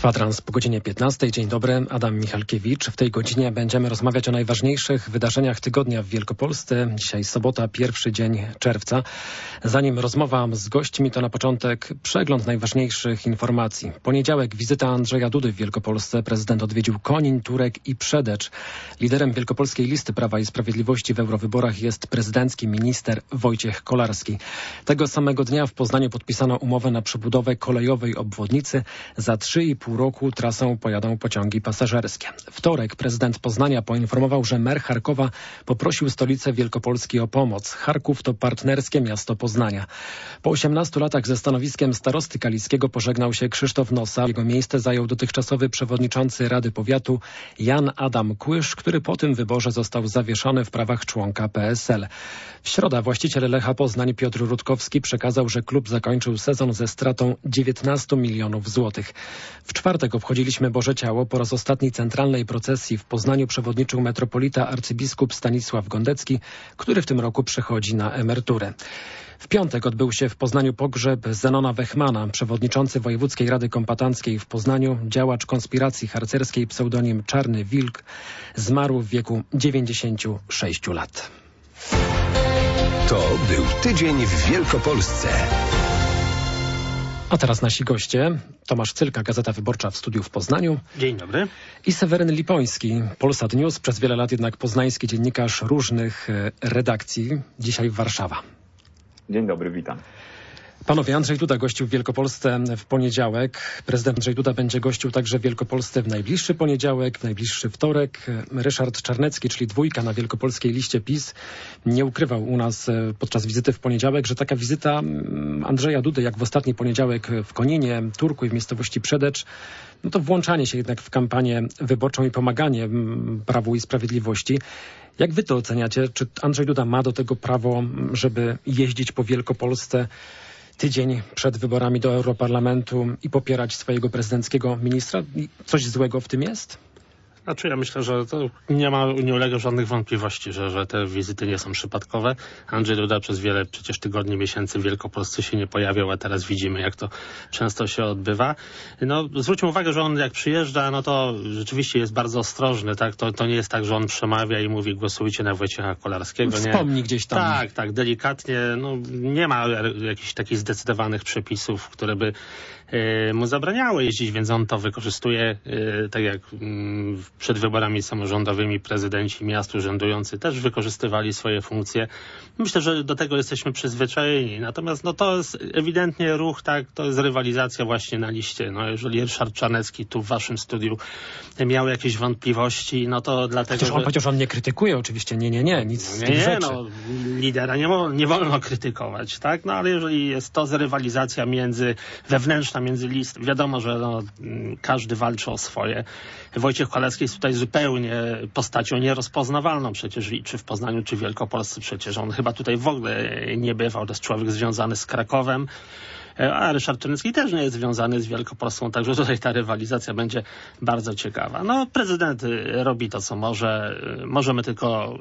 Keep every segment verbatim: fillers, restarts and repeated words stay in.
Kwadrans po godzinie piętnastej. Dzień dobry, Adam Michalkiewicz. W tej godzinie będziemy rozmawiać o najważniejszych wydarzeniach tygodnia w Wielkopolsce. Dzisiaj sobota, pierwszy dzień czerwca. Zanim rozmowa z gośćmi, to na początek przegląd najważniejszych informacji. Poniedziałek wizyta Andrzeja Dudy w Wielkopolsce. Prezydent odwiedził Konin, Turek i Przedecz. Liderem Wielkopolskiej Listy Prawa i Sprawiedliwości w eurowyborach jest prezydencki minister Wojciech Kolarski. Tego samego dnia w Poznaniu podpisano umowę na przebudowę kolejowej obwodnicy. Za trzy i pół roku trasą pojadą pociągi pasażerskie. Wtorek prezydent Poznania poinformował, że mer Charkowa poprosił stolicę Wielkopolski o pomoc. Charków to partnerskie miasto Poznania. Po osiemnastu latach ze stanowiskiem starosty kaliskiego pożegnał się Krzysztof Nosa. Jego miejsce zajął dotychczasowy przewodniczący Rady Powiatu Jan Adam Kłysz, który po tym wyborze został zawieszony w prawach członka P S L. W środę właściciel Lecha Poznań Piotr Rutkowski przekazał, że klub zakończył sezon ze stratą dziewiętnastu milionów złotych. W czwartek obchodziliśmy Boże Ciało. Po raz ostatni centralnej procesji w Poznaniu przewodniczył metropolita arcybiskup Stanisław Gondecki, który w tym roku przechodzi na emeryturę. W piątek odbył się w Poznaniu pogrzeb Zenona Wechmana, przewodniczący Wojewódzkiej Rady Kombatanskiej w Poznaniu, działacz konspiracji harcerskiej, pseudonim Czarny Wilk, zmarł w wieku dziewięćdziesięciu sześciu lat. To był tydzień w Wielkopolsce. A teraz nasi goście. Tomasz Cylka, Gazeta Wyborcza w studiu w Poznaniu. Dzień dobry. I Seweryn Lipoński, Polsat News, przez wiele lat jednak poznański dziennikarz różnych redakcji. Dzisiaj Warszawa. Dzień dobry, witam. Panowie, Andrzej Duda gościł w Wielkopolsce w poniedziałek. Prezydent Andrzej Duda będzie gościł także w Wielkopolsce w najbliższy poniedziałek, w najbliższy wtorek. Ryszard Czarnecki, czyli dwójka na wielkopolskiej liście PiS, nie ukrywał u nas podczas wizyty w poniedziałek, że taka wizyta Andrzeja Dudy, jak w ostatni poniedziałek w Koninie, Turku i w miejscowości Przedecz, no to włączanie się jednak w kampanię wyborczą i pomaganie Prawu i Sprawiedliwości. Jak wy to oceniacie? Czy Andrzej Duda ma do tego prawo, żeby jeździć po Wielkopolsce tydzień przed wyborami do Europarlamentu i popierać swojego prezydenckiego ministra? Coś złego w tym jest? Znaczy ja myślę, że to nie ma, nie ulega żadnych wątpliwości, że, że te wizyty nie są przypadkowe. Andrzej Duda przez wiele przecież tygodni, miesięcy w Wielkopolsce się nie pojawiał, a teraz widzimy, jak to często się odbywa. No, zwróćmy uwagę, że on jak przyjeżdża, no to rzeczywiście jest bardzo ostrożny, tak? To, to nie jest tak, że on przemawia i mówi, głosujcie na Wojciecha Kolarskiego. Nie. Wspomni gdzieś tam. Tak, tak, delikatnie. No, nie ma jakichś takich zdecydowanych przepisów, które by e, mu zabraniały jeździć, więc on to wykorzystuje, e, tak jak mm, przed wyborami samorządowymi prezydenci miast urzędujący też wykorzystywali swoje funkcje. Myślę, że do tego jesteśmy przyzwyczajeni. Natomiast no to jest ewidentnie ruch, tak, to jest rywalizacja właśnie na liście. No jeżeli Ryszard Czarnecki tu w waszym studiu miał jakieś wątpliwości, no to dlatego, Chociaż on, że... chociaż on nie krytykuje oczywiście, nie, nie, nie, nic z Nie, tych nie, rzeczy. no, lidera nie, mo- nie wolno krytykować, tak? No ale jeżeli jest to rywalizacja między, wewnętrzna między list, wiadomo, że no, każdy walczy o swoje. Wojciech Kolarski jest tutaj zupełnie postacią nierozpoznawalną przecież, czy w Poznaniu, czy w Wielkopolsce przecież. On chyba tutaj w ogóle nie bywał. To jest człowiek związany z Krakowem. A Ryszard Czarnecki też nie jest związany z Wielkopolską, także tutaj ta rywalizacja będzie bardzo ciekawa. No, prezydent robi to, co może. Możemy tylko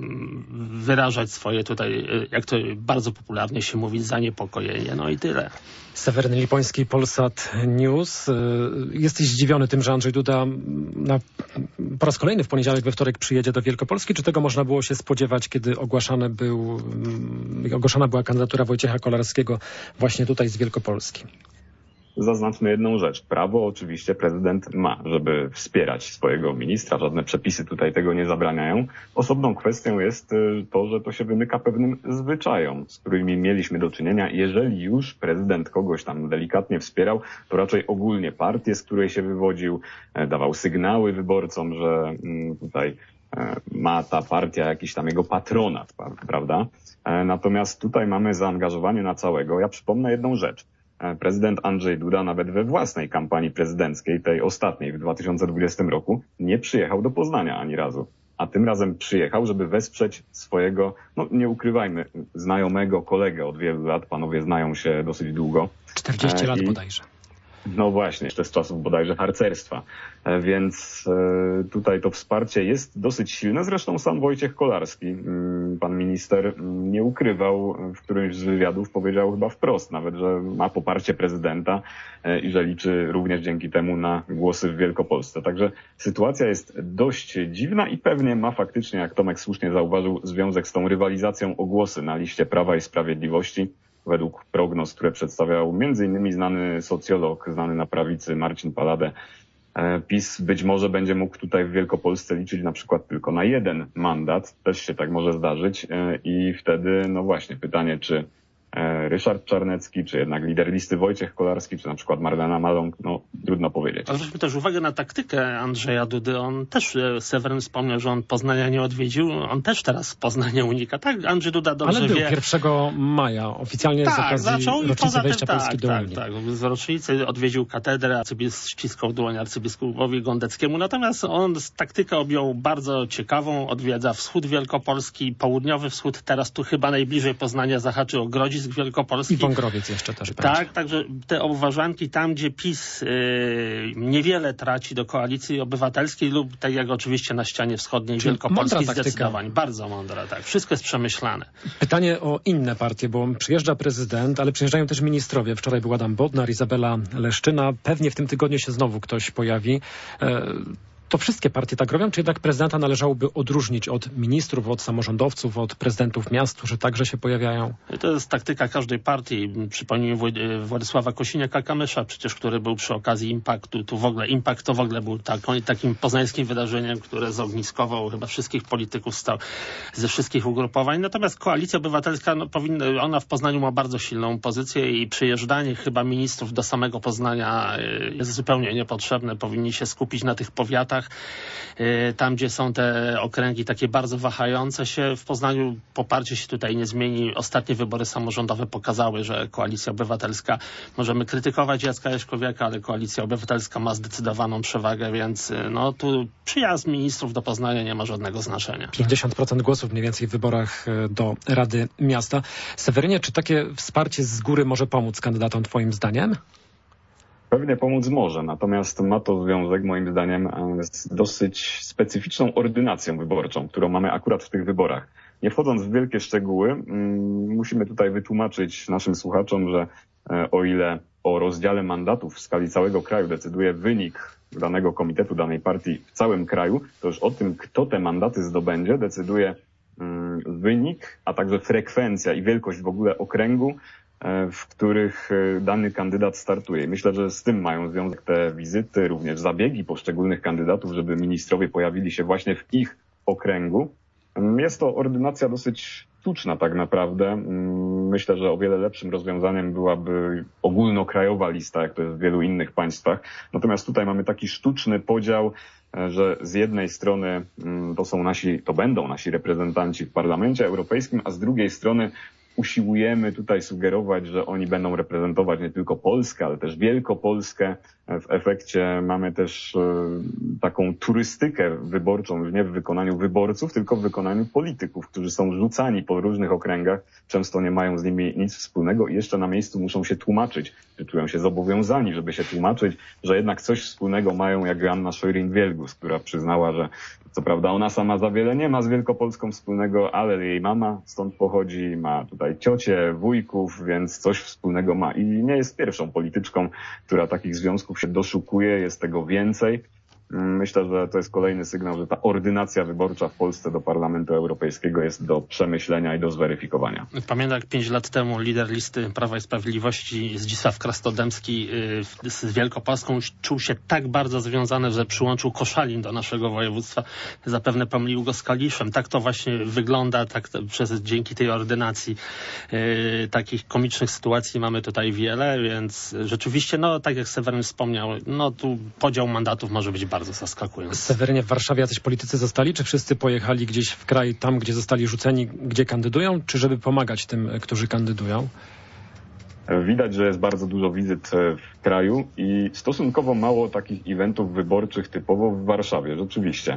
wyrażać swoje tutaj, jak to bardzo popularnie się mówi, zaniepokojenie. No i tyle. Seweryn Lipoński, Polsat News. Jesteś zdziwiony tym, że Andrzej Duda na, po raz kolejny w poniedziałek, we wtorek przyjedzie do Wielkopolski? Czy tego można było się spodziewać, kiedy ogłaszany był, ogłoszona była kandydatura Wojciecha Kolarskiego właśnie tutaj z Wielkopolski? Zaznaczmy jedną rzecz. Prawo oczywiście prezydent ma, żeby wspierać swojego ministra. Żadne przepisy tutaj tego nie zabraniają. Osobną kwestią jest to, że to się wymyka pewnym zwyczajom, z którymi mieliśmy do czynienia. Jeżeli już prezydent kogoś tam delikatnie wspierał, to raczej ogólnie partię, z której się wywodził, dawał sygnały wyborcom, że tutaj ma ta partia jakiś tam jego patronat, prawda? Natomiast tutaj mamy zaangażowanie na całego. Ja przypomnę jedną rzecz. Prezydent Andrzej Duda nawet we własnej kampanii prezydenckiej, tej ostatniej w dwa tysiące dwudziestym roku, nie przyjechał do Poznania ani razu. A tym razem przyjechał, żeby wesprzeć swojego, no nie ukrywajmy, znajomego kolegę od wielu lat. Panowie znają się dosyć długo. czterdzieści lat I... bodajże. No właśnie, jeszcze z czasów bodajże harcerstwa. Więc tutaj to wsparcie jest dosyć silne. Zresztą sam Wojciech Kolarski, pan minister, nie ukrywał, w którymś z wywiadów powiedział chyba wprost nawet, że ma poparcie prezydenta i że liczy również dzięki temu na głosy w Wielkopolsce. Także sytuacja jest dość dziwna i pewnie ma faktycznie, jak Tomek słusznie zauważył, związek z tą rywalizacją o głosy na liście Prawa i Sprawiedliwości. Według prognoz, które przedstawiał między innymi znany socjolog, znany na prawicy Marcin Paladę, PiS być może będzie mógł tutaj w Wielkopolsce liczyć na przykład tylko na jeden mandat. Też się tak może zdarzyć i wtedy, no właśnie, pytanie, czy Ryszard Czarnecki, czy jednak lider listy Wojciech Kolarski, czy na przykład Marlena Maląg, no trudno powiedzieć. Ale zwróćmy też uwagę na taktykę Andrzeja Dudy. On też, Seweryn wspomniał, że on Poznania nie odwiedził, on też teraz Poznania unika. Tak, Andrzej Duda dobrze Ale był wie. pierwszego maja, oficjalnie tak, z okazji zaczął i rocznicy poza wejścia tym, Polski tak, do tak, Unii. tak. Z rocznicy odwiedził katedrę, arcybiskup ściskał dłoń arcybiskupowi Gondeckiemu. Natomiast on z taktykę objął bardzo ciekawą, odwiedza wschód Wielkopolski, południowy wschód, teraz tu chyba najbliżej Poznania zahaczy o Grodzisk Wielkopolski. I Wągrowiec jeszcze też Tak, będzie. także te obważanki tam, gdzie PiS yy, niewiele traci do Koalicji Obywatelskiej lub tak jak oczywiście na ścianie wschodniej Czyli Wielkopolskiej mądra taktyka. zdecydowanie. Bardzo mądra, tak. Wszystko jest przemyślane. Pytanie o inne partie, bo przyjeżdża prezydent, ale przyjeżdżają też ministrowie. Wczoraj był Adam Bodnar, Izabela Leszczyna. Pewnie w tym tygodniu się znowu ktoś pojawi. E To wszystkie partie tak robią, czy jednak prezydenta należałoby odróżnić od ministrów, od samorządowców, od prezydentów miast, którzy także się pojawiają? To jest taktyka każdej partii. Przypomnijmy Władysława Kosiniaka-Kamysza, przecież, który był przy okazji Impaktu. Tu w ogóle Impact to w ogóle był tak, takim poznańskim wydarzeniem, które zogniskował chyba wszystkich polityków stał, ze wszystkich ugrupowań. Natomiast Koalicja Obywatelska, no, powinna, ona w Poznaniu ma bardzo silną pozycję i przyjeżdżanie chyba ministrów do samego Poznania jest zupełnie niepotrzebne. Powinni się skupić na tych powiatach, tam, gdzie są te okręgi takie bardzo wahające się. W Poznaniu poparcie się tutaj nie zmieni. Ostatnie wybory samorządowe pokazały, że Koalicja Obywatelska, możemy krytykować Jacka Jaśkowiaka, ale Koalicja Obywatelska ma zdecydowaną przewagę, więc no tu przyjazd ministrów do Poznania nie ma żadnego znaczenia. pięćdziesiąt procent głosów mniej więcej w wyborach do Rady Miasta. Sewerynie, czy takie wsparcie z góry może pomóc kandydatom twoim zdaniem? Pewnie pomóc może, natomiast ma to związek moim zdaniem z dosyć specyficzną ordynacją wyborczą, którą mamy akurat w tych wyborach. Nie wchodząc w wielkie szczegóły, musimy tutaj wytłumaczyć naszym słuchaczom, że o ile o rozdziale mandatów w skali całego kraju decyduje wynik danego komitetu, danej partii w całym kraju, to już o tym, kto te mandaty zdobędzie, decyduje wynik, a także frekwencja i wielkość w ogóle okręgu, w których dany kandydat startuje. Myślę, że z tym mają związek te wizyty, również zabiegi poszczególnych kandydatów, żeby ministrowie pojawili się właśnie w ich okręgu. Jest to ordynacja dosyć sztuczna tak naprawdę. Myślę, że o wiele lepszym rozwiązaniem byłaby ogólnokrajowa lista, jak to jest w wielu innych państwach. Natomiast tutaj mamy taki sztuczny podział, że z jednej strony to są nasi, to będą nasi reprezentanci w Parlamencie Europejskim, a z drugiej strony usiłujemy tutaj sugerować, że oni będą reprezentować nie tylko Polskę, ale też Wielkopolskę. W efekcie mamy też taką turystykę wyborczą, już nie w wykonaniu wyborców, tylko w wykonaniu polityków, którzy są rzucani po różnych okręgach, często nie mają z nimi nic wspólnego i jeszcze na miejscu muszą się tłumaczyć, czy czują się zobowiązani, żeby się tłumaczyć, że jednak coś wspólnego mają, jak Joanna Szojring-Wielgus, która przyznała, że co prawda ona sama za wiele nie ma z Wielkopolską wspólnego, ale jej mama stąd pochodzi, ma tutaj ciocię, wujków, więc coś wspólnego ma. I nie jest pierwszą polityczką, która takich związków się doszukuje, jest tego więcej. Myślę, że to jest kolejny sygnał, że ta ordynacja wyborcza w Polsce do Parlamentu Europejskiego jest do przemyślenia i do zweryfikowania. Pamiętam, jak pięć lat temu lider listy Prawa i Sprawiedliwości Zdzisław Krastodębski z Wielkopolską czuł się tak bardzo związany, że przyłączył Koszalin do naszego województwa. Zapewne pomylił go z Kaliszem. Tak to właśnie wygląda, tak to, przez, dzięki tej ordynacji. Yy, takich komicznych sytuacji mamy tutaj wiele, więc rzeczywiście, no tak jak Seweryn wspomniał, no tu podział mandatów może być bardzo zaskakujący. Sewerynie, w Warszawie jacyś politycy zostali? Czy wszyscy pojechali gdzieś w kraj, tam gdzie zostali rzuceni, gdzie kandydują? Czy żeby pomagać tym, którzy kandydują? Widać, że jest bardzo dużo wizyt w kraju i stosunkowo mało takich eventów wyborczych typowo w Warszawie, rzeczywiście.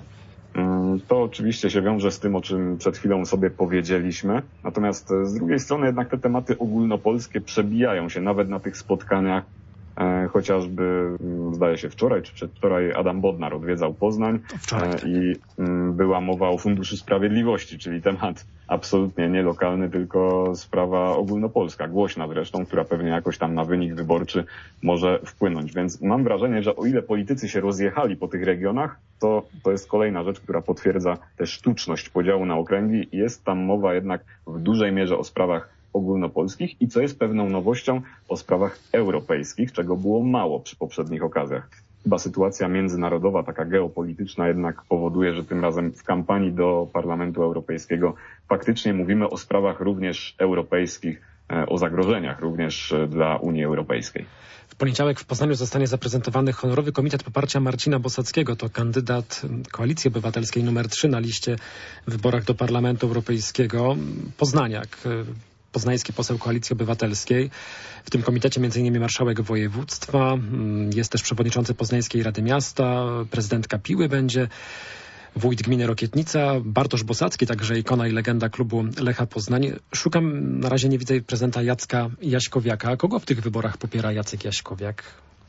To oczywiście się wiąże z tym, o czym przed chwilą sobie powiedzieliśmy. Natomiast z drugiej strony jednak te tematy ogólnopolskie przebijają się nawet na tych spotkaniach Chociażby, zdaje się, wczoraj czy przedwczoraj Adam Bodnar odwiedzał Poznań Wczoraj. i była mowa o Funduszu Sprawiedliwości, czyli temat absolutnie nie lokalny, tylko sprawa ogólnopolska, głośna zresztą, która pewnie jakoś tam na wynik wyborczy może wpłynąć. Więc mam wrażenie, że o ile politycy się rozjechali po tych regionach, to to jest kolejna rzecz, która potwierdza tę sztuczność podziału na okręgi. Jest tam mowa jednak w dużej mierze o sprawach ogólnopolskich i co jest pewną nowością, o sprawach europejskich, czego było mało przy poprzednich okazjach. Chyba sytuacja międzynarodowa, taka geopolityczna jednak powoduje, że tym razem w kampanii do Parlamentu Europejskiego faktycznie mówimy o sprawach również europejskich, o zagrożeniach również dla Unii Europejskiej. W poniedziałek w Poznaniu zostanie zaprezentowany honorowy komitet poparcia Marcina Bosackiego. To kandydat Koalicji Obywatelskiej numer trzy na liście w wyborach do Parlamentu Europejskiego. Poznaniak, poznański poseł Koalicji Obywatelskiej. W tym komitecie między innymi marszałek województwa, jest też przewodniczący Poznańskiej Rady Miasta, prezydentka Piły będzie, wójt gminy Rokietnica, Bartosz Bosacki, także ikona i legenda klubu Lecha Poznań. Szukam, na razie nie widzę prezydenta Jacka Jaśkowiaka. Kogo w tych wyborach popiera Jacek Jaśkowiak?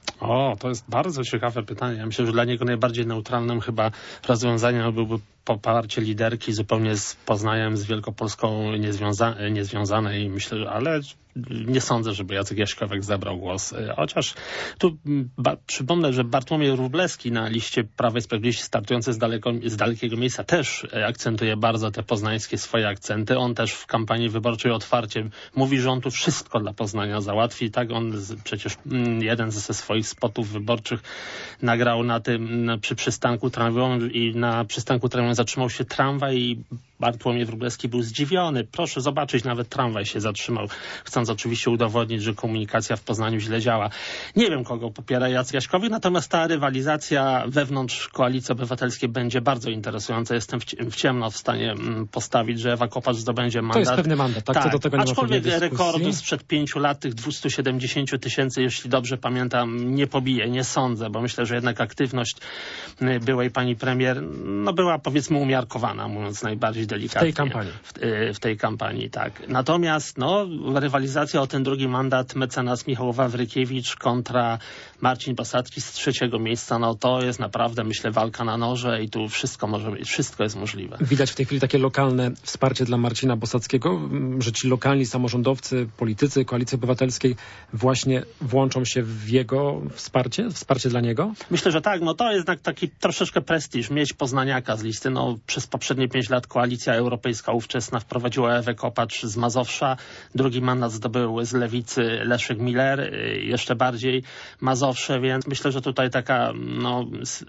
O, to jest bardzo ciekawe pytanie. Ja myślę, że dla niego najbardziej neutralnym chyba rozwiązaniem byłby poparcie liderki zupełnie z Poznaniem, z Wielkopolską niezwiąza- niezwiązanej, myślę, że, ale nie sądzę, żeby Jacek Jaśkowiak zabrał głos. Chociaż tu ba- przypomnę, że Bartłomiej Wróblewski na liście Prawa i Sprawiedliwości startujący z, daleko, z dalekiego miejsca też akcentuje bardzo te poznańskie swoje akcenty. On też w kampanii wyborczej otwarcie mówi, że on tu wszystko dla Poznania załatwi. Tak, on z, przecież mm, jeden ze swoich spotów wyborczych nagrał na tym, na, przy przystanku tramwajowym i na przystanku tramwajowym zatrzymał się tramwaj i Bartłomiej Wróblewski był zdziwiony. Proszę zobaczyć, nawet tramwaj się zatrzymał, chcąc oczywiście udowodnić, że komunikacja w Poznaniu źle działa. Nie wiem, kogo popiera Jacek Jaśkowiak, natomiast ta rywalizacja wewnątrz Koalicji Obywatelskiej będzie bardzo interesująca. Jestem w, w ciemno w stanie postawić, że Ewa Kopacz zdobędzie mandat. To jest pewny mandat, tak? tak. Co do tego nie Aczkolwiek ma rekordu sprzed pięciu lat, tych dwieście siedemdziesiąt tysięcy, jeśli dobrze pamiętam, nie pobije, nie sądzę, bo myślę, że jednak aktywność byłej pani premier no była, powiedzmy, umiarkowana, mówiąc najbardziej delikatnie. W tej kampanii. W, w tej kampanii, tak. Natomiast no, rywalizacja o ten drugi mandat mecenas Michał Wawrykiewicz kontra Marcin Bosacki z trzeciego miejsca, no to jest naprawdę, myślę, walka na noże i tu wszystko może być, wszystko jest możliwe. Widać w tej chwili takie lokalne wsparcie dla Marcina Bosackiego, że ci lokalni samorządowcy, politycy Koalicji Obywatelskiej właśnie włączą się w jego wsparcie, wsparcie dla niego? Myślę, że tak. No to jest jednak taki troszeczkę prestiż, mieć poznaniaka z listy. No przez poprzednie pięć lat Koalicja Europejska ówczesna wprowadziła Ewę Kopacz z Mazowsza. Drugi mandat zdobył z Lewicy Leszek Miller, jeszcze bardziej Mazowsze, więc myślę, że tutaj taka no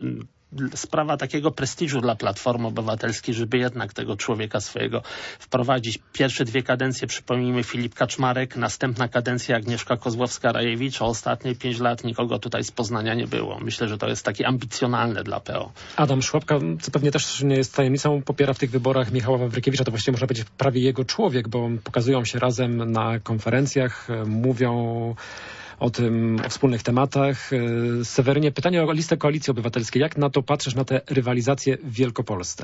sprawa takiego prestiżu dla Platformy Obywatelskiej, żeby jednak tego człowieka swojego wprowadzić. Pierwsze dwie kadencje, przypomnijmy, Filip Kaczmarek, następna kadencja Agnieszka Kozłowska-Rajewicz, a ostatnie pięć lat nikogo tutaj z Poznania nie było. Myślę, że to jest takie ambicjonalne dla P O. Adam Szłapka, co pewnie też nie jest tajemnicą, popiera w tych wyborach Michała Wawrykiewicza. To właściwie można powiedzieć prawie jego człowiek, bo pokazują się razem na konferencjach, mówią o tym, o wspólnych tematach. Sewerynie, pytanie o listę Koalicji Obywatelskiej. Jak na to patrzysz, na tę rywalizację w Wielkopolsce?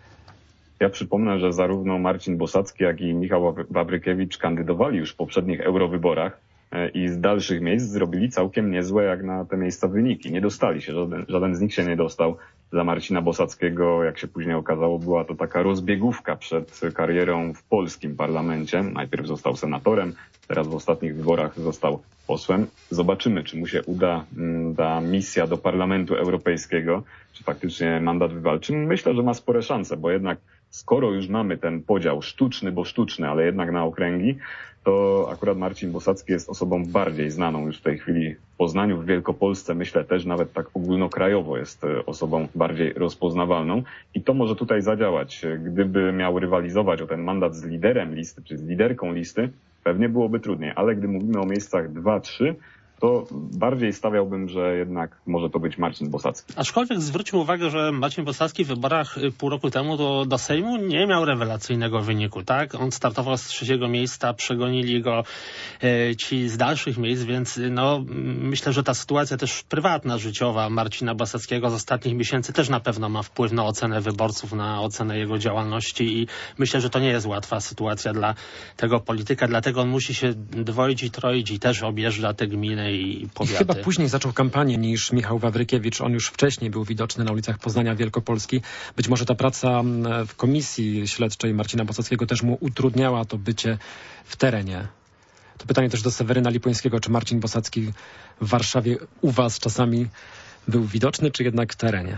Ja przypomnę, że zarówno Marcin Bosacki, jak i Michał Wawrykiewicz kandydowali już w poprzednich eurowyborach i z dalszych miejsc zrobili całkiem niezłe jak na te miejsca wyniki. Nie dostali się, żaden, żaden z nich się nie dostał. Dla Marcina Bosackiego, jak się później okazało, była to taka rozbiegówka przed karierą w polskim parlamencie. Najpierw został senatorem, teraz w ostatnich wyborach został posłem. Zobaczymy, czy mu się uda ta misja do Parlamentu Europejskiego, czy faktycznie mandat wywalczy. Myślę, że ma spore szanse, bo jednak skoro już mamy ten podział sztuczny, bo sztuczny, ale jednak na okręgi, to akurat Marcin Bosacki jest osobą bardziej znaną już w tej chwili w Poznaniu, w Wielkopolsce. Myślę też nawet tak ogólnokrajowo jest osobą bardziej rozpoznawalną i to może tutaj zadziałać. Gdyby miał rywalizować o ten mandat z liderem listy, czy z liderką listy, pewnie byłoby trudniej, ale gdy mówimy o miejscach dwa trzy, to bardziej stawiałbym, że jednak może to być Marcin Bosacki. Aczkolwiek zwróćmy uwagę, że Marcin Bosacki w wyborach pół roku temu do, do Sejmu nie miał rewelacyjnego wyniku, tak? On startował z trzeciego miejsca, przegonili go e, ci z dalszych miejsc, więc no myślę, że ta sytuacja też prywatna, życiowa Marcina Bosackiego z ostatnich miesięcy też na pewno ma wpływ na ocenę wyborców, na ocenę jego działalności i myślę, że to nie jest łatwa sytuacja dla tego polityka, dlatego on musi się dwoić i troić i też objeżdża te gminy gminy i powiaty. I chyba później zaczął kampanię niż Michał Wawrykiewicz. On już wcześniej był widoczny na ulicach Poznania Wielkopolski. Być może ta praca w komisji śledczej Marcina Bosackiego też mu utrudniała to bycie w terenie. To pytanie też do Seweryna Lipońskiego. Czy Marcin Bosacki w Warszawie u was czasami był widoczny, czy jednak w terenie?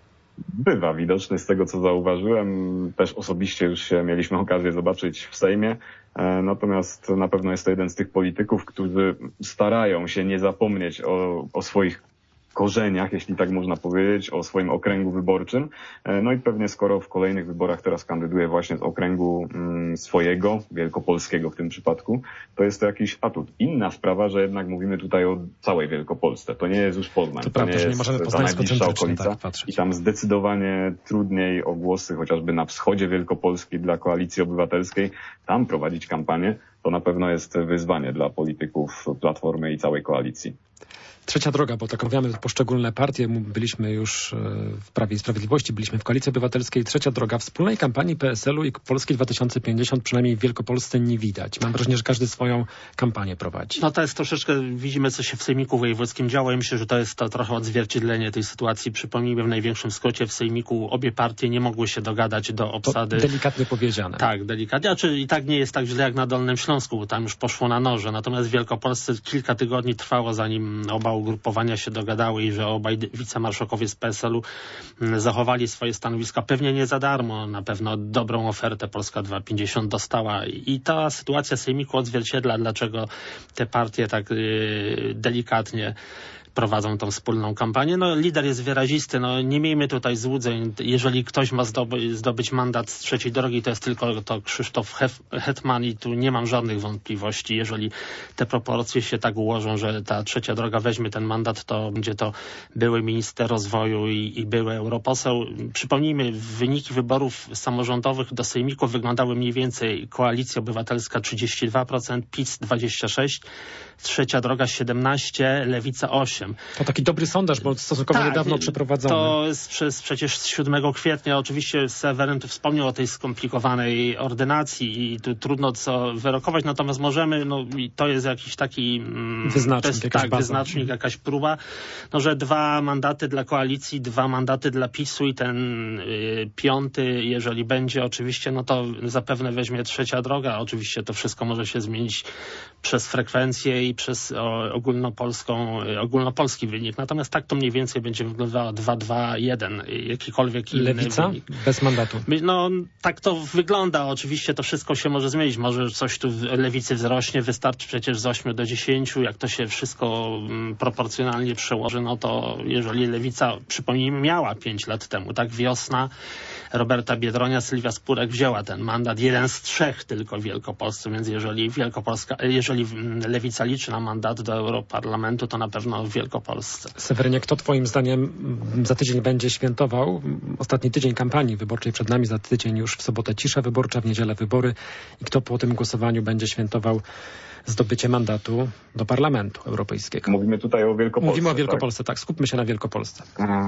Bywa widoczny z tego, co zauważyłem. Też osobiście już się mieliśmy okazję zobaczyć w Sejmie. Natomiast na pewno jest to jeden z tych polityków, którzy starają się nie zapomnieć o, o swoich korzeniach, jeśli tak można powiedzieć, o swoim okręgu wyborczym. No i pewnie skoro w kolejnych wyborach teraz kandyduje właśnie z okręgu mm, swojego, wielkopolskiego w tym przypadku, to jest to jakiś atut. Inna sprawa, że jednak mówimy tutaj o całej Wielkopolsce. To nie jest już Poznań. To, to prawda, nie że nie jest możemy ta poznańsko-centrycznie okolica. tak patrzeć. I tam zdecydowanie trudniej o głosy, chociażby na wschodzie Wielkopolski dla Koalicji Obywatelskiej, tam prowadzić kampanię. To na pewno jest wyzwanie dla polityków Platformy i całej koalicji. Trzecia droga, bo tak omawiamy poszczególne partie, byliśmy już w Prawie i Sprawiedliwości, byliśmy w Koalicji Obywatelskiej. Trzecia droga, wspólnej kampanii P S L u i Polski dwa tysiące pięćdziesiąt, przynajmniej w Wielkopolsce nie widać. Mam wrażenie, że każdy swoją kampanię prowadzi. No to jest troszeczkę, widzimy co się w Sejmiku Wojewódzkim działo i myślę, że to jest to trochę odzwierciedlenie tej sytuacji. Przypomnijmy, w największym skrócie w Sejmiku obie partie nie mogły się dogadać do obsady. To delikatnie powiedziane. Tak, delikatnie. Znaczy i tak nie jest tak źle jak na Dolnym Śląsku, bo tam już poszło na noże. Natomiast w Wielkopolsce kilka tygodni trwało, zanim oba ugrupowania się dogadały i że obaj wicemarszałkowie z P S L u zachowali swoje stanowiska. Pewnie nie za darmo, na pewno dobrą ofertę Polska dwa pięćdziesiąt dostała i ta sytuacja Sejmiku odzwierciedla, dlaczego te partie tak yy, delikatnie prowadzą tą wspólną kampanię. No, lider jest wyrazisty, no, nie miejmy tutaj złudzeń. Jeżeli ktoś ma zdoby, zdobyć mandat z trzeciej drogi, to jest tylko to Krzysztof Hef- Hetman i tu nie mam żadnych wątpliwości. Jeżeli te proporcje się tak ułożą, że ta trzecia droga weźmie ten mandat, to będzie to były minister rozwoju i, i były europoseł. Przypomnijmy, wyniki wyborów samorządowych do Sejmiku wyglądały mniej więcej Koalicja Obywatelska trzydzieści dwa procent, PiS dwadzieścia sześć procent, trzecia droga siedemnaście procent, Lewica osiem procent. To taki dobry sondaż, bo stosunkowo tak, niedawno przeprowadzony. To jest przez, przecież z siódmego kwietnia. Oczywiście Seweryn tu wspomniał o tej skomplikowanej ordynacji i tu trudno co wyrokować, natomiast możemy, no i to jest jakiś taki wyznacznik, test, jakaś tak, baza. wyznacznik, jakaś próba, no, że dwa mandaty dla koalicji, dwa mandaty dla PiSu i ten y, piąty, jeżeli będzie oczywiście, no to zapewne weźmie trzecia droga. Oczywiście to wszystko może się zmienić przez frekwencję i przez o, ogólnopolską, ogólnopolski wynik. Natomiast tak to mniej więcej będzie wyglądało dwa dwa jeden, jakikolwiek inny Lewica wynik. bez mandatu. No tak to wygląda. Oczywiście to wszystko się może zmienić. Może coś tu w Lewicy wzrośnie. Wystarczy przecież z ośmiu do dziesięciu. Jak to się wszystko mm, proporcjonalnie przełoży, no to jeżeli Lewica, przypomnijmy, miała pięć lat temu, tak, wiosna Roberta Biedronia, Sylwia Spurek wzięła ten mandat, jeden z trzech tylko w Wielkopolsce, więc jeżeli Wielkopolska, jeżeli Lewica liczy na mandat do Europarlamentu, to na pewno w Wielkopolsce. Sewerynie, kto twoim zdaniem za tydzień będzie świętował? Ostatni tydzień kampanii wyborczej przed nami, za tydzień już w sobotę cisza wyborcza, w niedzielę wybory. I kto po tym głosowaniu będzie świętował zdobycie mandatu do Parlamentu Europejskiego? Mówimy tutaj o Wielkopolsce. Mówimy o Wielkopolsce, tak. tak. Skupmy się na Wielkopolsce.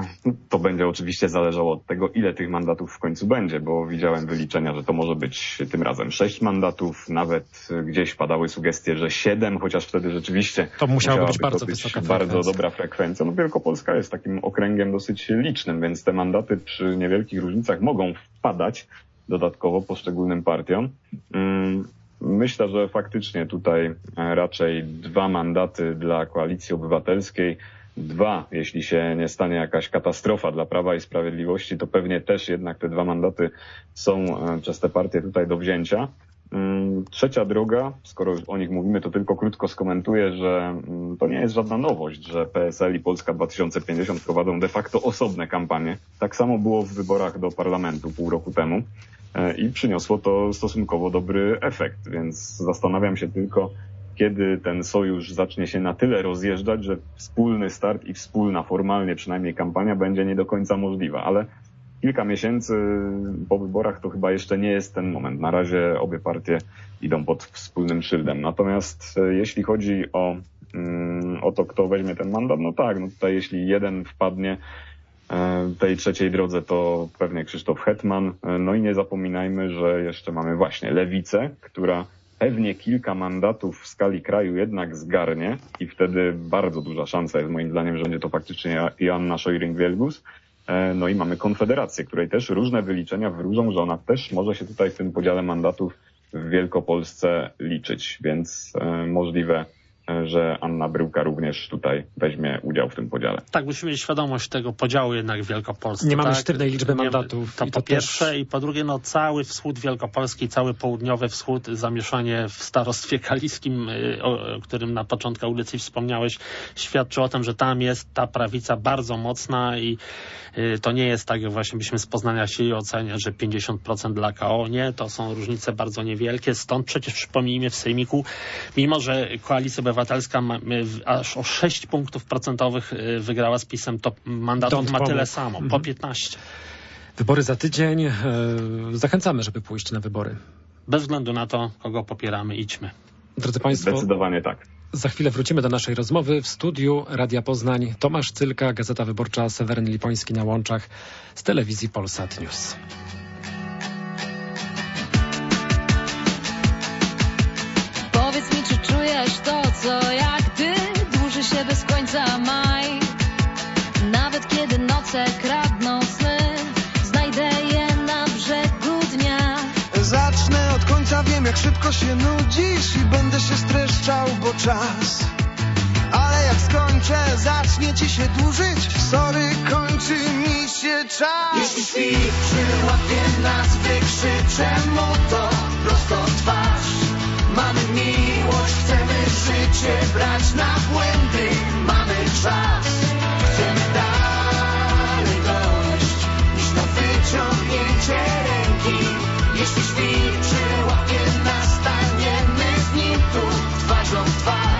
To będzie oczywiście zależało od tego, ile tych mandatów w końcu będzie, bo widziałem wyliczenia, że to może być tym razem sześć mandatów, nawet gdzieś padały sugestie, że siedem, chociaż wtedy rzeczywiście to musiało być to bardzo być wysoka bardzo frekwencja. dobra frekwencja. No Wielkopolska jest takim okręgiem dosyć licznym, więc te mandaty przy niewielkich różnicach mogą wpadać dodatkowo poszczególnym partiom. Myślę, że faktycznie tutaj raczej dwa mandaty dla Koalicji Obywatelskiej, dwa, jeśli się nie stanie jakaś katastrofa dla Prawa i Sprawiedliwości, to pewnie też jednak te dwa mandaty są przez te partie tutaj do wzięcia. Trzecia droga, skoro już o nich mówimy, to tylko krótko skomentuję, że to nie jest żadna nowość, że P S L i Polska dwa tysiące pięćdziesiąt prowadzą de facto osobne kampanie. Tak samo było w wyborach do parlamentu pół roku temu i przyniosło to stosunkowo dobry efekt, więc zastanawiam się tylko, kiedy ten sojusz zacznie się na tyle rozjeżdżać, że wspólny start i wspólna formalnie przynajmniej kampania będzie nie do końca możliwa, ale kilka miesięcy po wyborach to chyba jeszcze nie jest ten moment. Na razie obie partie idą pod wspólnym szyldem. Natomiast jeśli chodzi o, o to, kto weźmie ten mandat, no tak, no tutaj jeśli jeden wpadnie tej trzeciej drodze, to pewnie Krzysztof Hetman. No i nie zapominajmy, że jeszcze mamy właśnie Lewicę, która pewnie kilka mandatów w skali kraju jednak zgarnie i wtedy bardzo duża szansa jest moim zdaniem, że będzie to faktycznie Joanna Scheuring-Wielgus. No i mamy Konfederację, której też różne wyliczenia wróżą, że ona też może się tutaj w tym podziale mandatów w Wielkopolsce liczyć, więc możliwe, że Anna Bryłka również tutaj weźmie udział w tym podziale. Tak, musimy mieć świadomość tego podziału jednak w Wielkopolsce. Nie mamy tak? sztywnej liczby mandatów. To, i po to pierwsze też... i po drugie, no cały wschód Wielkopolski, cały południowy wschód, zamieszanie w starostwie kaliskim, o, o którym na początku audycji wspomniałeś, świadczy o tym, że tam jest ta prawica bardzo mocna i y, to nie jest tak, jak właśnie byśmy z Poznania chcieli oceniać, że pięćdziesiąt procent dla K O. Nie, to są różnice bardzo niewielkie. Stąd przecież przypomnijmy w Sejmiku, mimo że Koalicja Obywatelska ma, aż o sześć punktów procentowych wygrała z PiS-em, to mandatów Don't ma tyle pomóc. samo, Mhm. po piętnaście. Wybory za tydzień. Zachęcamy, żeby pójść na wybory. Bez względu na to, kogo popieramy, idźmy. Drodzy Państwo, Zdecydowanie tak. za chwilę wrócimy do naszej rozmowy. W studiu Radia Poznań Tomasz Cylka, Gazeta Wyborcza, Seweryn Lipoński na łączach z telewizji Polsat News. Powiedz mi, czy czujesz to, co ja, gdy dłuży się bez końca maj. Nawet kiedy noce kradną sny, znajdę je na brzegu dnia. Zacznę od końca, wiem jak szybko się nudzisz i będę się streszczał, bo czas. Ale jak skończę, zacznie ci się dłużyć. Sorry, kończy mi się czas. Jeśli świt przyłapie nas, wykrzyczę mu to prosto w twarz. Mamy miłość, chcemy życie brać na błędy. Mamy czas, chcemy dalej dojść niż na wyciągnięcie ręki. Jeśli świt przyłapie nas, staniemy z nim tu twarzą w twarz.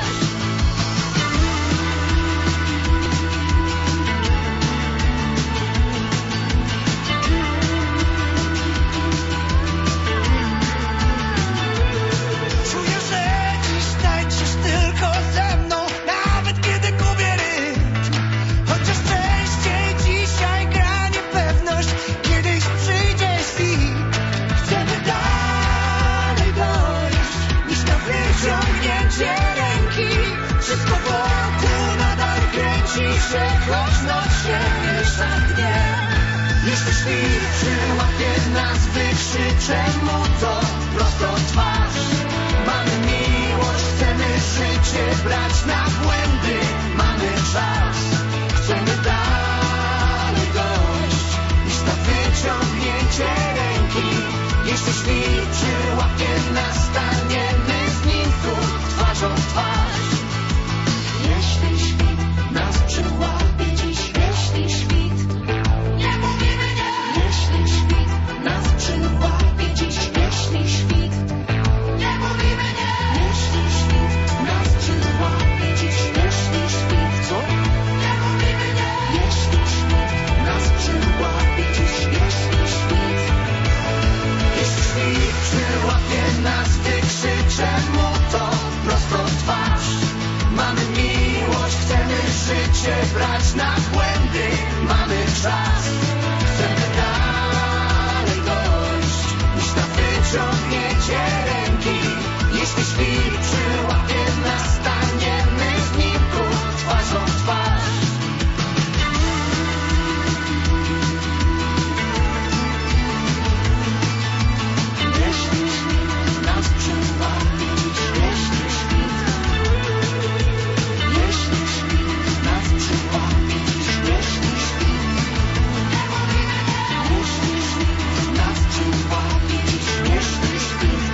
Czuję, że dziś tańczysz tylko ze mną, nawet kiedy gubię rytm. Chociaż częściej dzisiaj gra niepewność, kiedyś przyjdzie świt. Chcemy dalej dojść niż na wyciągnięcie ręki. Wszystko wokół nadal kręci się, choć noc się miesza w dnie. Jeśli świt przyłapie nas, wykrzyczę mu to prosto w twarz. Mamy miłość, chcemy życie brać na błędy. Mamy czas, chcemy dalej dojść niż na wyciągnięcie ręki. Jeśli świt przyłapie nas, staniemy z nim tu twarzą w twarz. Jeśli świt nas przyłapie dziś, jeśli świt, nie mówimy nie. Jeśli świt nas przyłapie dziś, jeśli świt, nie mówimy nie. Jeśli świt nas przyłapie dziś, jeśli świt, co? Nie mówimy nie. Jeśli świt nas przyłapie dziś, jeśli świt, jeśli świt przyłapie nas, wykrzyczę mu to prosto w twarz. Mamy miłość, chcemy życie brać na błędy. Mamy czas, chcemy dalej dojść niż na wyciągnięcie ręki. Jeśli świt przyłapie nas, staniemy z nim tu twarzą w twarz. Jeśli świt nas przyłapie dziś, jeśli świt, jeśli świt nas przyłapie dziś, jeśli świt, jeśli świt nas przyłapie dziś, jeśli świt,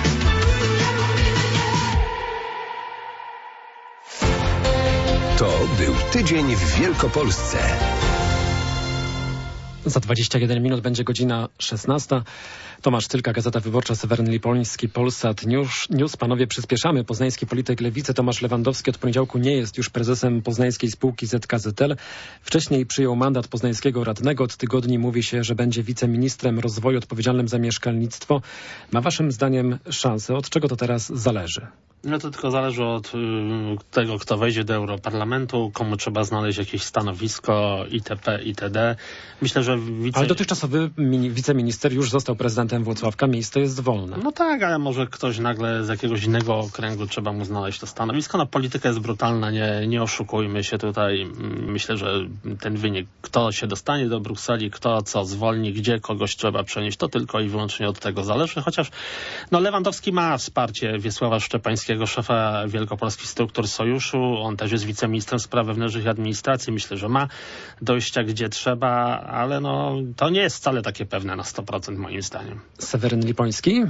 To był tydzień w Wielkopolsce. Za dwadzieścia jeden minut będzie godzina szesnasta. Tomasz Cylka, Gazeta Wyborcza, Seweryn Lipoński, Polsat News. News. Panowie, przyspieszamy. Poznański polityk Lewicy Tomasz Lewandowski od poniedziałku nie jest już prezesem poznańskiej spółki Z K Z L. Wcześniej przyjął mandat poznańskiego radnego. Od tygodni mówi się, że będzie wiceministrem rozwoju odpowiedzialnym za mieszkalnictwo. Ma waszym zdaniem szansę? Od czego to teraz zależy? No to tylko zależy od y, tego, kto wejdzie do Europarlamentu, komu trzeba znaleźć jakieś stanowisko itp. itd. Myślę, że wice... Ale dotychczasowy mini, wiceminister już został prezydentem prezydentem Włocławka miejsce jest wolne. No tak, ale może ktoś nagle z jakiegoś innego okręgu trzeba mu znaleźć to stanowisko. No polityka jest brutalna, nie, nie oszukujmy się tutaj. Myślę, że ten wynik, kto się dostanie do Brukseli, kto co zwolni, gdzie kogoś trzeba przenieść, to tylko i wyłącznie od tego zależy. Chociaż no Lewandowski ma wsparcie Wiesława Szczepańskiego, szefa Wielkopolskich Struktur Sojuszu. On też jest wiceministrem spraw wewnętrznych i administracji. Myślę, że ma dojścia gdzie trzeba, ale no to nie jest wcale takie pewne na sto procent moim zdaniem. Seweryn Lipoński?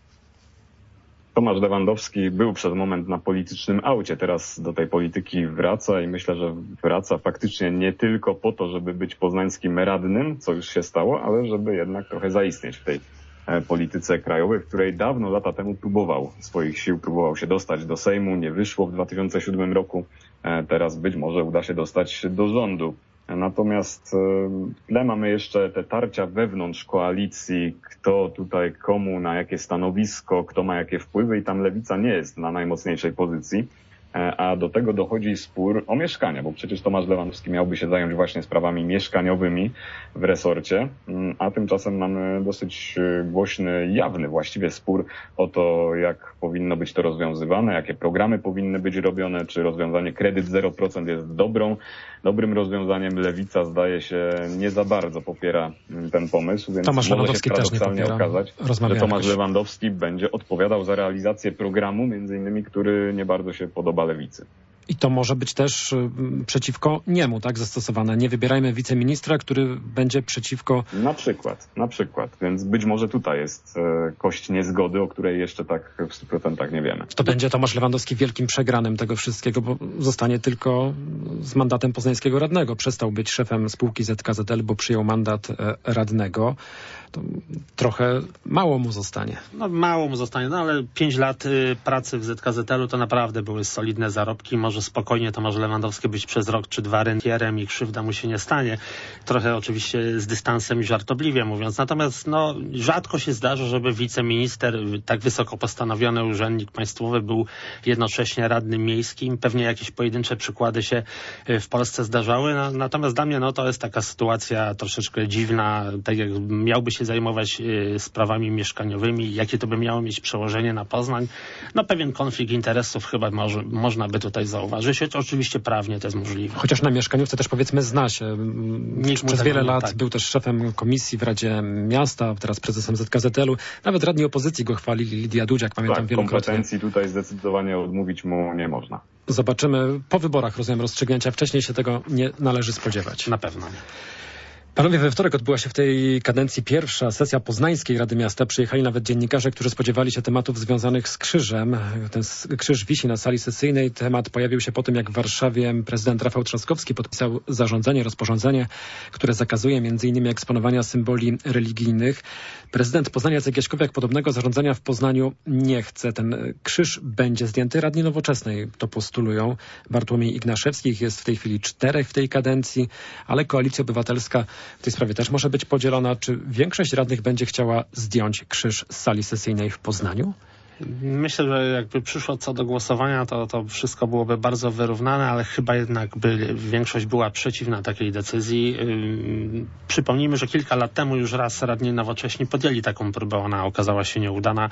Tomasz Lewandowski był przez moment na politycznym aucie, teraz do tej polityki wraca i myślę, że wraca faktycznie nie tylko po to, żeby być poznańskim radnym, co już się stało, ale żeby jednak trochę zaistnieć w tej polityce krajowej, w której dawno lata temu próbował swoich sił, próbował się dostać do Sejmu, nie wyszło w dwa tysiące siódmym roku, teraz być może uda się dostać do rządu. Natomiast w tle mamy jeszcze te tarcia wewnątrz koalicji, kto tutaj komu na jakie stanowisko, kto ma jakie wpływy i tam Lewica nie jest na najmocniejszej pozycji. A do tego dochodzi spór o mieszkania, bo przecież Tomasz Lewandowski miałby się zająć właśnie sprawami mieszkaniowymi w resorcie, a tymczasem mamy dosyć głośny, jawny właściwie spór o to, jak powinno być to rozwiązywane, jakie programy powinny być robione, czy rozwiązanie kredyt zero procent jest dobrą, dobrym rozwiązaniem. Lewica zdaje się nie za bardzo popiera ten pomysł, więc Tomasz może Lewandowski się paradoksalnie też nie popiera. okazać, że Tomasz Lewandowski będzie odpowiadał za realizację programu, między innymi, który nie bardzo się podoba Lewicy. I to może być też y, przeciwko niemu, tak, zastosowane. Nie wybierajmy wiceministra, który będzie przeciwko... Na przykład, na przykład. Więc być może tutaj jest e, kość niezgody, o której jeszcze tak w stu procentach nie wiemy. To będzie Tomasz Lewandowski wielkim przegranym tego wszystkiego, bo zostanie tylko z mandatem poznańskiego radnego. Przestał być szefem spółki Z K Z L, bo przyjął mandat e, radnego. To trochę mało mu zostanie. No mało mu zostanie, no ale pięć lat y, pracy w Z K Z L-u to naprawdę były solidne zarobki. Może spokojnie Tomasz Lewandowski być przez rok czy dwa rentierem i krzywda mu się nie stanie. Trochę oczywiście z dystansem i żartobliwie mówiąc. Natomiast no rzadko się zdarza, żeby wiceminister, tak wysoko postanowiony urzędnik państwowy był jednocześnie radnym miejskim. Pewnie jakieś pojedyncze przykłady się w Polsce zdarzały. No, natomiast dla mnie no to jest taka sytuacja troszeczkę dziwna. Tak jak miałby się zajmować y, sprawami mieszkaniowymi, jakie to by miało mieć przełożenie na Poznań. No pewien konflikt interesów chyba może, można by tutaj zauważyć. Oczywiście prawnie to jest możliwe. Chociaż na mieszkaniówce też powiedzmy zna się. Nikt Przez wiele nie, lat tak. był też szefem komisji w Radzie Miasta, teraz prezesem Z K Z L-u. Nawet radni opozycji go chwalili, Lidia Dudziak, pamiętam Tak, wielokrotnie. kompetencji tutaj zdecydowanie odmówić mu nie można. Zobaczymy po wyborach, rozumiem, rozstrzygnięcia. Wcześniej się tego nie należy spodziewać. Na pewno. Panowie, we wtorek odbyła się w tej kadencji pierwsza sesja Poznańskiej Rady Miasta. Przyjechali nawet dziennikarze, którzy spodziewali się tematów związanych z krzyżem. Ten krzyż wisi na sali sesyjnej. Temat pojawił się po tym, jak w Warszawie prezydent Rafał Trzaskowski podpisał zarządzenie, rozporządzenie, które zakazuje między innymi eksponowania symboli religijnych. Prezydent Poznania Jacek Jaśkowiak podobnego zarządzenia w Poznaniu nie chce. Ten krzyż będzie zdjęty. Radni Nowoczesnej to postulują. Bartłomiej Ignaszewski, ich jest w tej chwili czterech w tej kadencji, ale Koalicja Obywatelska w tej sprawie też może być podzielona. Czy większość radnych będzie chciała zdjąć krzyż z sali sesyjnej w Poznaniu? Myślę, że jakby przyszło co do głosowania, to, to wszystko byłoby bardzo wyrównane, ale chyba jednak by większość była przeciwna takiej decyzji. Yy, przypomnijmy, że kilka lat temu już raz radni Nowocześni podjęli taką próbę, ona okazała się nieudana.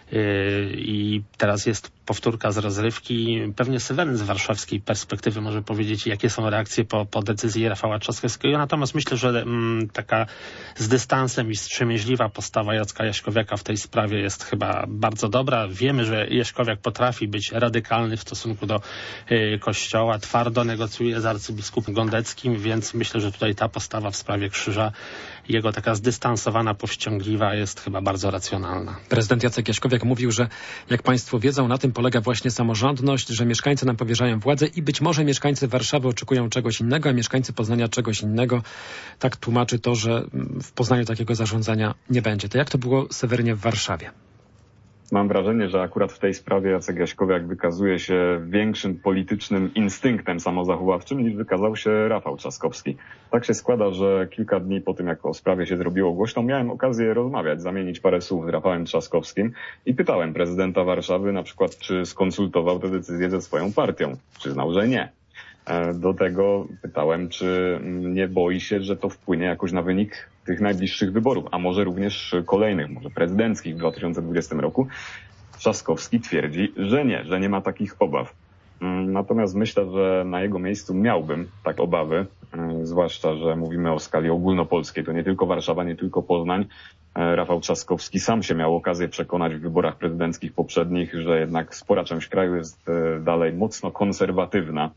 I teraz jest powtórka z rozrywki. Pewnie Seweryn z warszawskiej perspektywy może powiedzieć, jakie są reakcje po, po decyzji Rafała Trzaskowskiego. Natomiast myślę, że mm, taka z dystansem i wstrzemięźliwa postawa Jacka Jaśkowiaka w tej sprawie jest chyba bardzo dobra. Wiemy, że Jaśkowiak potrafi być radykalny w stosunku do y, Kościoła. Twardo negocjuje z arcybiskupem Gondeckim, więc myślę, że tutaj ta postawa w sprawie krzyża, jego taka zdystansowana, powściągliwa jest chyba bardzo racjonalna. Prezydent Jacek Jaśkowiak mówił, że jak państwo wiedzą, na tym polega właśnie samorządność, że mieszkańcy nam powierzają władzę i być może mieszkańcy Warszawy oczekują czegoś innego, a mieszkańcy Poznania czegoś innego. Tak tłumaczy to, że w Poznaniu takiego zarządzania nie będzie. To jak to było, Sewerynie, w Warszawie? Mam wrażenie, że akurat w tej sprawie Jacek Jaśkowiak wykazuje się większym politycznym instynktem samozachowawczym niż wykazał się Rafał Trzaskowski. Tak się składa, że kilka dni po tym, jak o sprawie się zrobiło głośno, miałem okazję rozmawiać, zamienić parę słów z Rafałem Trzaskowskim i pytałem prezydenta Warszawy na przykład, czy skonsultował tę decyzję ze swoją partią. Przyznał, że nie. Do tego pytałem, czy nie boi się, że to wpłynie jakoś na wynik tych najbliższych wyborów, a może również kolejnych, może prezydenckich w dwa tysiące dwudziestym roku. Trzaskowski twierdzi, że nie, że nie ma takich obaw. Natomiast myślę, że na jego miejscu miałbym tak obawy, zwłaszcza, że mówimy o skali ogólnopolskiej. To nie tylko Warszawa, nie tylko Poznań. Rafał Trzaskowski sam się miał okazję przekonać w wyborach prezydenckich poprzednich, że jednak spora część kraju jest dalej mocno konserwatywna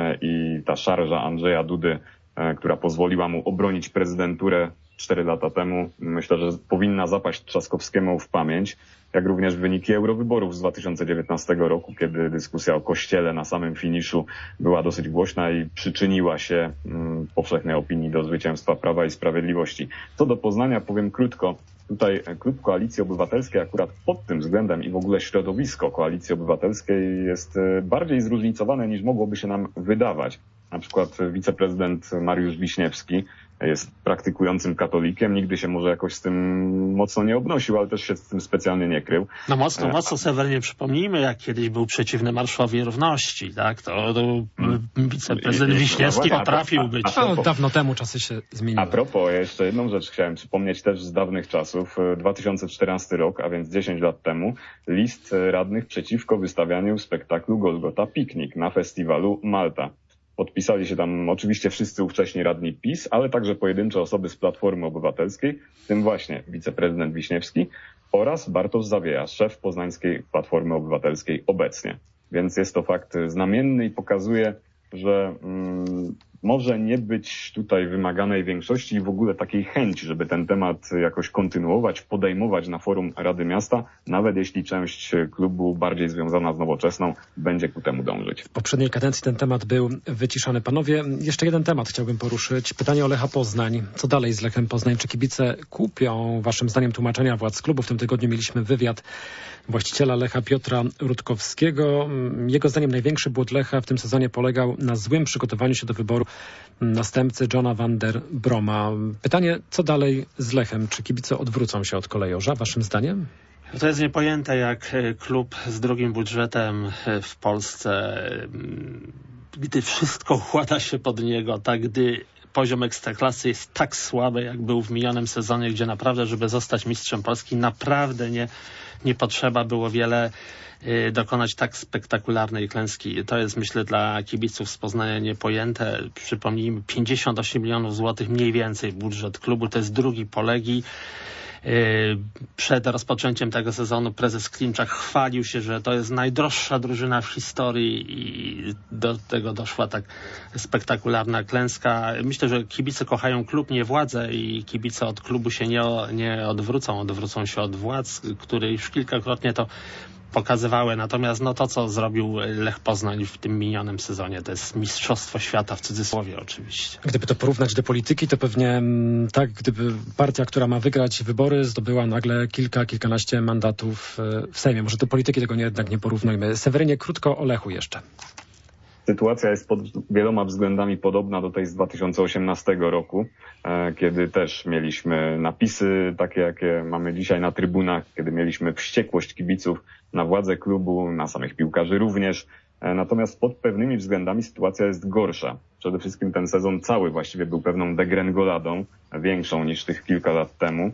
i ta szarża Andrzeja Dudy, która pozwoliła mu obronić prezydenturę cztery lata temu, myślę, że powinna zapaść Trzaskowskiemu w pamięć, jak również wyniki eurowyborów z dwa tysiące dziewiętnastego roku, kiedy dyskusja o Kościele na samym finiszu była dosyć głośna i przyczyniła się mm, powszechnej opinii do zwycięstwa Prawa i Sprawiedliwości. Co do Poznania powiem krótko. Tutaj klub Koalicji Obywatelskiej akurat pod tym względem i w ogóle środowisko Koalicji Obywatelskiej jest bardziej zróżnicowane niż mogłoby się nam wydawać. Na przykład wiceprezydent Mariusz Wiśniewski jest praktykującym katolikiem, nigdy się może jakoś z tym mocno nie obnosił, ale też się z tym specjalnie nie krył. No mocno, mocno sobie nie przypomnijmy, jak kiedyś był przeciwny Marszowi Równości, tak? To, to wiceprezydent Wiśniewski no, potrafił a, a, być. a, a No, dawno temu czasy się zmieniły. A propos, jeszcze jedną rzecz chciałem przypomnieć też z dawnych czasów. dwa tysiące czternasty rok, a więc dziesięć lat temu, list radnych przeciwko wystawianiu spektaklu Golgota Piknik na festiwalu Malta. Podpisali się tam oczywiście wszyscy ówcześni radni PiS, ale także pojedyncze osoby z Platformy Obywatelskiej, w tym właśnie wiceprezydent Wiśniewski oraz Bartosz Zawieja, szef poznańskiej Platformy Obywatelskiej obecnie. Więc jest to fakt znamienny i pokazuje, że mm, może nie być tutaj wymaganej większości i w ogóle takiej chęci, żeby ten temat jakoś kontynuować, podejmować na forum Rady Miasta, nawet jeśli część klubu bardziej związana z Nowoczesną będzie ku temu dążyć. W poprzedniej kadencji ten temat był wyciszony. Panowie, jeszcze jeden temat chciałbym poruszyć. Pytanie o Lecha Poznań. Co dalej z Lechem Poznań? Czy kibice kupią, waszym zdaniem, tłumaczenia władz klubu? W tym tygodniu mieliśmy wywiad właściciela Lecha Piotra Rutkowskiego. Jego zdaniem największy błąd Lecha w tym sezonie polegał na złym przygotowaniu się do wyboru następcy Johna van der Broma. Pytanie, co dalej z Lechem? Czy kibice odwrócą się od kolejorza, waszym zdaniem? To jest niepojęte, jak klub z drugim budżetem w Polsce, gdy wszystko układa się pod niego, tak gdy poziom ekstraklasy jest tak słaby, jak był w minionym sezonie, gdzie naprawdę, żeby zostać mistrzem Polski, naprawdę nie, nie potrzeba było wiele y, dokonać tak spektakularnej klęski. To jest, myślę, dla kibiców z Poznania niepojęte. Przypomnijmy, pięćdziesiąt osiem milionów złotych mniej więcej budżet klubu. To jest drugi po Legii. Przed rozpoczęciem tego sezonu prezes Klimczak chwalił się, że to jest najdroższa drużyna w historii i do tego doszła tak spektakularna klęska. Myślę, że kibice kochają klub, nie władzę i kibice od klubu się nie, nie odwrócą, odwrócą się od władz, które już kilkakrotnie to pokazywały. Natomiast no to, co zrobił Lech Poznań w tym minionym sezonie, to jest mistrzostwo świata w cudzysłowie oczywiście. Gdyby to porównać do polityki, to pewnie tak, gdyby partia, która ma wygrać wybory, zdobyła nagle kilka, kilkanaście mandatów w Sejmie. Może do polityki tego nie, jednak nie porównujmy. Sewerynie, krótko o Lechu jeszcze. Sytuacja jest pod wieloma względami podobna do tej z dwa tysiące osiemnastego roku, kiedy też mieliśmy napisy takie, jakie mamy dzisiaj na trybunach, kiedy mieliśmy wściekłość kibiców na władze klubu, na samych piłkarzy również. Natomiast pod pewnymi względami sytuacja jest gorsza. Przede wszystkim ten sezon cały właściwie był pewną degrengoladą, większą niż tych kilka lat temu.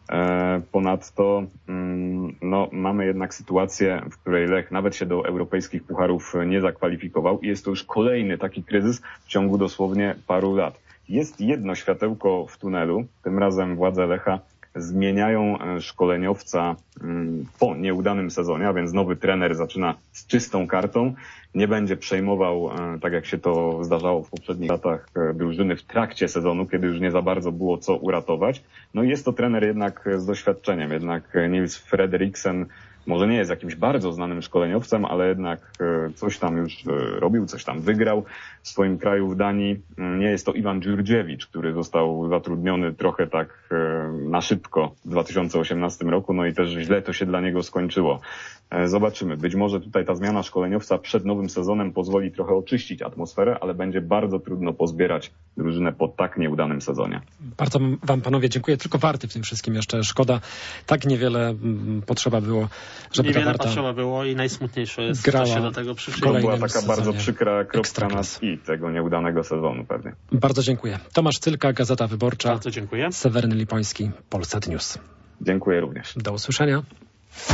Ponadto no, mamy jednak sytuację, w której Lech nawet się do europejskich pucharów nie zakwalifikował i jest to już kolejny taki kryzys w ciągu dosłownie paru lat. Jest jedno światełko w tunelu, tym razem władze Lecha zmieniają szkoleniowca po nieudanym sezonie, a więc nowy trener zaczyna z czystą kartą. Nie będzie przejmował, tak jak się to zdarzało w poprzednich latach, drużyny w trakcie sezonu, kiedy już nie za bardzo było co uratować. No i jest to trener jednak z doświadczeniem, jednak Nils Frederiksen może nie jest jakimś bardzo znanym szkoleniowcem, ale jednak coś tam już robił, coś tam wygrał w swoim kraju w Danii. Nie jest to Iwan Dżurdziewicz, który został zatrudniony trochę tak na szybko w dwa tysiące osiemnastym roku, no i też źle to się dla niego skończyło. Zobaczymy. Być może tutaj ta zmiana szkoleniowca przed nowym sezonem pozwoli trochę oczyścić atmosferę, ale będzie bardzo trudno pozbierać drużynę po tak nieudanym sezonie. Bardzo wam, panowie, dziękuję. Tylko Warty w tym wszystkim jeszcze szkoda. Tak niewiele potrzeba było żeby Niewiele ta Warta potrzeba było i najsmutniejsze jest, grała że się do tego przyczyniło. To była kolejnym taka bardzo sezonie przykra kropka Ekstraklasy. nad i tego nieudanego sezonu pewnie. Bardzo dziękuję. Tomasz Cylka, Gazeta Wyborcza. Bardzo dziękuję. Seweryn Lipoński, Polsat News. Dziękuję również. Do usłyszenia.